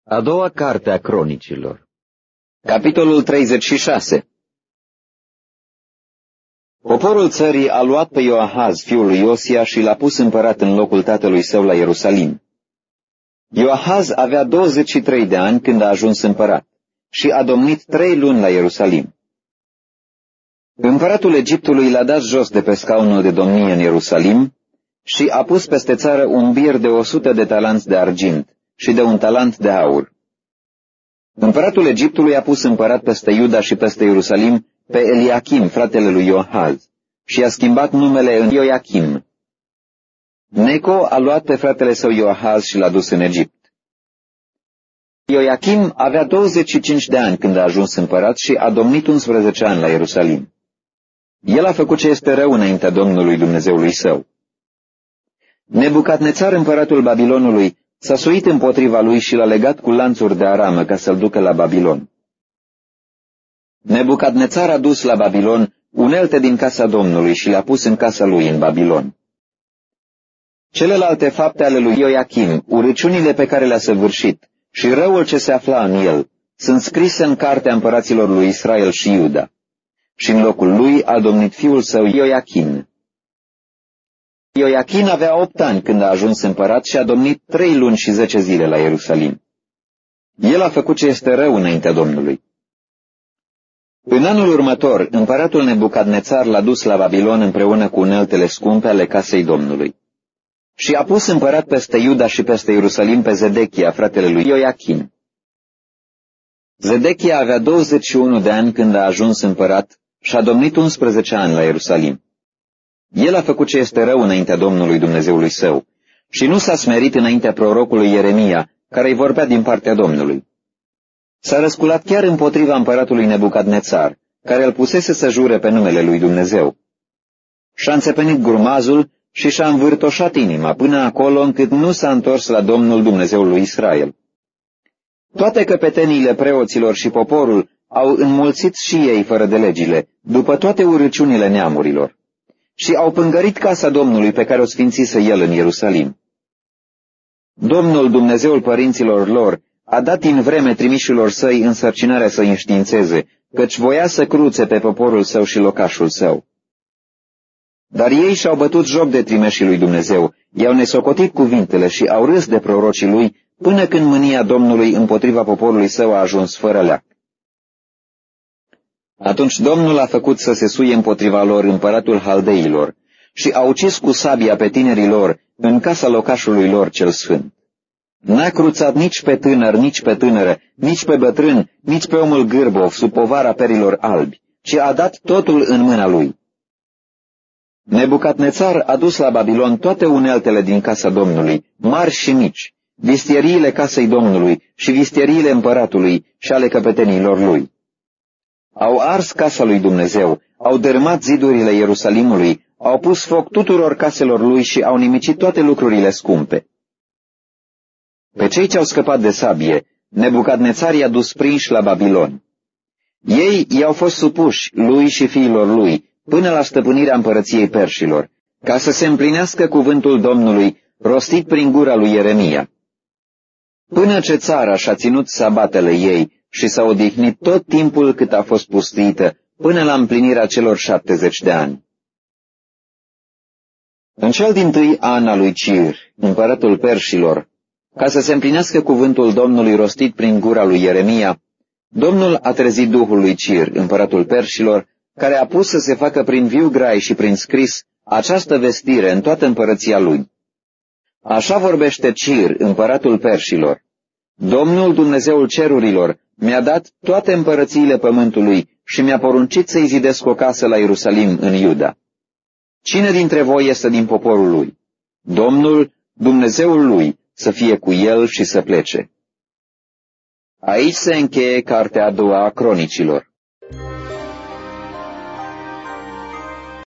A doua carte a Cronicilor. Capitolul 36. Poporul țării a luat pe Ioahaz, fiul lui Iosia, și l-a pus împărat în locul tatălui său la Ierusalim. Ioahaz avea 23 de ani când a ajuns împărat și a domnit 3 luni la Ierusalim. Împăratul Egiptului l-a dat jos de pe scaunul de domnie în Ierusalim și a pus peste țară un bir de 100 de talanți de argint și de 1 talent de aur. Împăratul Egiptului a pus împărat peste Iuda și peste Ierusalim pe Eliachim, fratele lui Ioahaz, și a schimbat numele în Ioachim. Neco a luat pe fratele său Ioahaz și l-a dus în Egipt. Ioachim avea 25 de ani când a ajuns împărat și a domnit 11 ani la Ierusalim. El a făcut ce este rău înaintea Domnului Dumnezeului său. Nebucadnețar, împăratul Babilonului, s-a suit împotriva lui și l-a legat cu lanțuri de aramă ca să-l ducă la Babilon. Nebucadnețar a dus la Babilon unelte din casa Domnului și le-a pus în casa lui în Babilon. Celelalte fapte ale lui Ioachim, urăciunile pe care le-a săvârșit și răul ce se afla în el, sunt scrise în cartea împăraților lui Israel și Iuda. Și în locul lui a domnit fiul său Ioachim. Ioachim avea 8 ani când a ajuns împărat și a domnit 3 luni și 10 zile la Ierusalim. El a făcut ce este rău înaintea Domnului. În anul următor, împăratul Nebucadnețar l-a dus la Babilon împreună cu uneltele scumpe ale casei Domnului. Și a pus împărat peste Iuda și peste Ierusalim pe Zedechia, fratele lui Ioachim. Zedechia avea 21 de ani când a ajuns împărat și a domnit 11 ani la Ierusalim. El a făcut ce este rău înaintea Domnului Dumnezeului său și nu s-a smerit înaintea prorocului Ieremia, care îi vorbea din partea Domnului. S-a răsculat chiar împotriva împăratului Nebucadnețar, care îl pusese să jure pe numele lui Dumnezeu. Și-a înțepenit grumazul și și-a învârtoșat inima până acolo încât nu s-a întors la Domnul Dumnezeul lui Israel. Toate căpeteniile preoților și poporul au înmulțit și ei fără de legile, după toate urăciunile neamurilor, și au pângărit casa Domnului pe care o sfințise el în Ierusalim. Domnul, Dumnezeul părinților lor, a dat din vreme trimișilor săi însărcinarea să înștiințeze, căci voia să cruțe pe poporul său și locașul său. Dar ei și-au bătut joc de trimeșii lui Dumnezeu, i-au nesocotit cuvintele și au râs de prorocii lui, până când mânia Domnului împotriva poporului său a ajuns fără leac. Atunci Domnul a făcut să se suie împotriva lor împăratul haldeilor și a ucis cu sabia pe tinerii lor în casa locașului lor cel sfânt. N-a cruțat nici pe tânăr, nici pe tânără, nici pe bătrân, nici pe omul gârbov sub povara perilor albi, ci a dat totul în mâna lui. Nebucadnețar a dus la Babilon toate uneltele din casa Domnului, mari și mici, vistieriile casei Domnului și vistieriile împăratului și ale căpetenilor lui. Au ars casa lui Dumnezeu, au dărâmat zidurile Ierusalimului, au pus foc tuturor caselor lui și au nimicit toate lucrurile scumpe. Pe cei ce au scăpat de sabie, Nebucadnețar i-a dus prinși la Babilon. Ei i-au fost supuși, lui și fiilor lui, până la stăpânirea împărăției perșilor, ca să se împlinească cuvântul Domnului, rostit prin gura lui Ieremia. Până ce țara și-a ținut sabatele ei și s-a odihnit tot timpul cât a fost pustită, până la împlinirea celor 70 de ani. În cel dintâi an al lui Cir, împăratul perșilor, ca să se împlinească cuvântul Domnului rostit prin gura lui Ieremia, Domnul a trezit duhul lui Cir, împăratul perșilor, care a pus să se facă prin viu grai și prin scris această vestire în toată împărăția lui. Așa vorbește Cir, împăratul perșilor: Domnul Dumnezeul cerurilor mi-a dat toate împărățiile pământului și mi-a poruncit să-i zidesc o casă la Ierusalim în Iuda. Cine dintre voi este din poporul lui? Domnul, Dumnezeul lui, să fie cu el și să plece. Aici se încheie cartea a doua a Cronicilor.